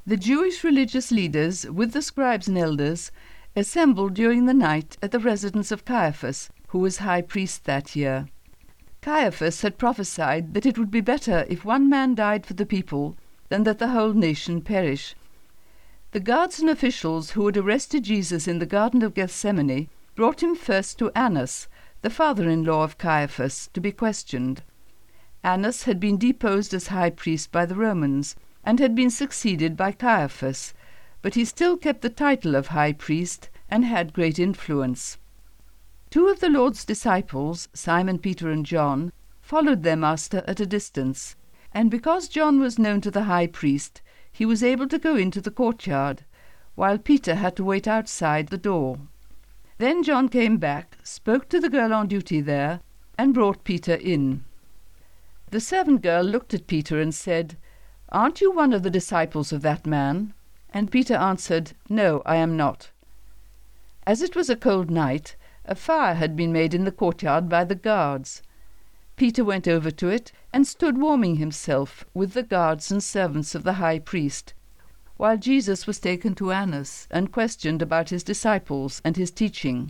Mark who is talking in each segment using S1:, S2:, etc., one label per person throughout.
S1: The Jewish religious leaders, with the scribes and elders, assembled during the night at the residence of Caiaphas, who was high priest that year. Caiaphas had prophesied that it would be better if one man died for the people than that the whole nation perish. The guards and officials who had arrested Jesus in the Garden of Gethsemane brought him first to Annas, the father-in-law of Caiaphas, to be questioned. Annas had been deposed as high priest by the Romans, and had been succeeded by Caiaphas, but he still kept the title of high priest and had great influence. Two of the Lord's disciples, Simon Peter and John, followed their master at a distance, and because John was known to the high priest, he was able to go into the courtyard, while Peter had to wait outside the door. Then John came back, spoke to the girl on duty there, and brought Peter in. The servant girl looked at Peter and said, "Aren't you one of the disciples of that man?" And Peter answered, "No, I am not." As it was a cold night, a fire had been made in the courtyard by the guards. Peter went over to it and stood warming himself with the guards and servants of the high priest, while Jesus was taken to Annas and questioned about his disciples and his teaching.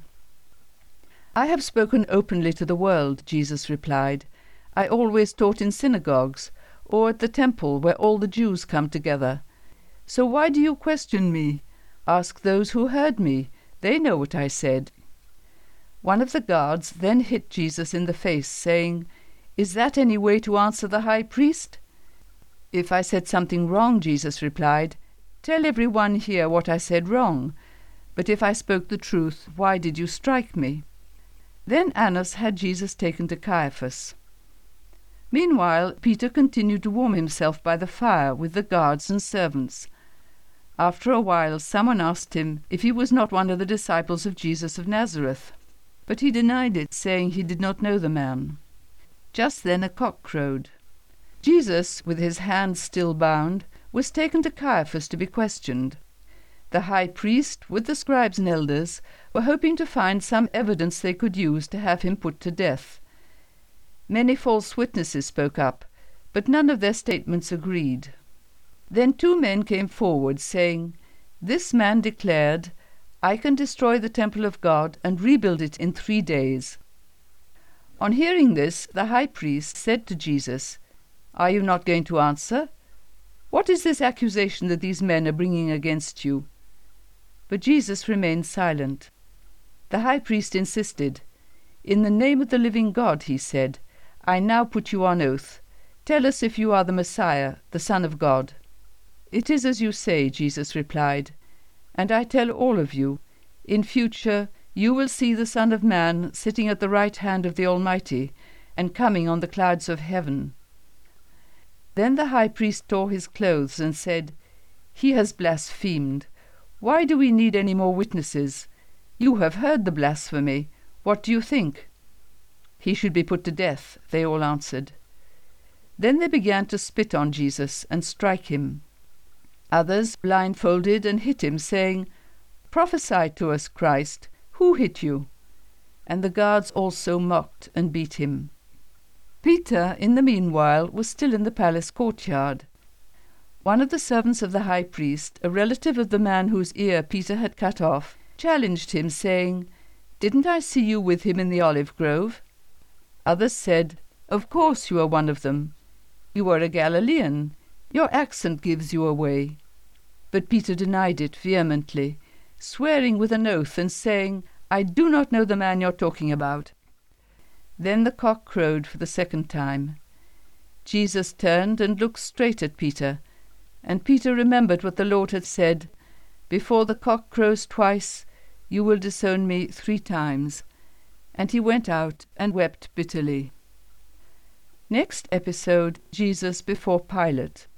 S1: "I have spoken openly to the world," Jesus replied. "I always taught in synagogues, or at the temple where all the Jews come together. So why do you question me? Ask those who heard me. They know what I said." One of the guards then hit Jesus in the face, saying, "Is that any way to answer the high priest?" "If I said something wrong," Jesus replied, "tell everyone here what I said wrong. But if I spoke the truth, why did you strike me?" Then Annas had Jesus taken to Caiaphas. Meanwhile, Peter continued to warm himself by the fire with the guards and servants. After a while, someone asked him if he was not one of the disciples of Jesus of Nazareth. But he denied it, saying he did not know the man. Just then a cock crowed. Jesus, with his hands still bound, was taken to Caiaphas to be questioned. The high priest, with the scribes and elders, were hoping to find some evidence they could use to have him put to death. Many false witnesses spoke up, but none of their statements agreed. Then two men came forward, saying, "This man declared, 'I can destroy the temple of God and rebuild it in 3 days.'" On hearing this, the high priest said to Jesus, "Are you not going to answer? What is this accusation that these men are bringing against you?" But Jesus remained silent. The high priest insisted. "In the name of the living God," he said, "I now put you on oath. Tell us if you are the Messiah, the Son of God." "It is as you say," Jesus replied, "and I tell all of you, in future you will see the Son of Man sitting at the right hand of the Almighty and coming on the clouds of heaven." Then the high priest tore his clothes and said, "He has blasphemed. Why do we need any more witnesses? You have heard the blasphemy. What do you think?" "He should be put to death," they all answered. Then they began to spit on Jesus and strike him. Others blindfolded and hit him, saying, "Prophesy to us, Christ. Who hit you?" And the guards also mocked and beat him. Peter, in the meanwhile, was still in the palace courtyard. One of the servants of the high priest, a relative of the man whose ear Peter had cut off, challenged him, saying, "Didn't I see you with him in the olive grove?" Others said, "Of course you are one of them. You are a Galilean. Your accent gives you away." But Peter denied it vehemently, swearing with an oath and saying, "I do not know the man you're talking about." Then the cock crowed for the second time. Jesus turned and looked straight at Peter, and Peter remembered what the Lord had said, "Before the cock crows twice, you will disown me 3 times." And he went out and wept bitterly. Next episode, Jesus before Pilate.